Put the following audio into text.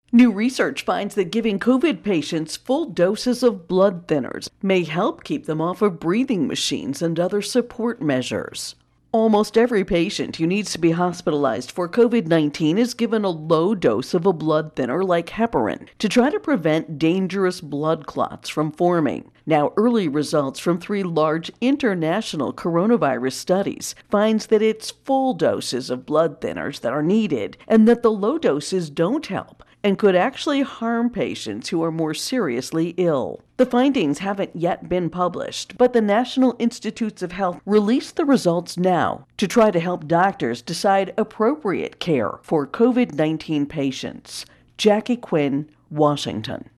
New research finds that giving COVID patients full doses of blood thinners may help keep them off of breathing machines and other support measures. Almost every patient who needs to be hospitalized for COVID-19 is given a low dose of a blood thinner like heparin to try to prevent dangerous blood clots from forming. Now, early results from 3 large international coronavirus studies finds that it's full doses of blood thinners that are needed and that the low doses don't help and could actually harm patients who are more seriously ill. The findings haven't yet been published, but the National Institutes of Health released the results now to try to help doctors decide appropriate care for COVID-19 patients. Jackie Quinn, Washington.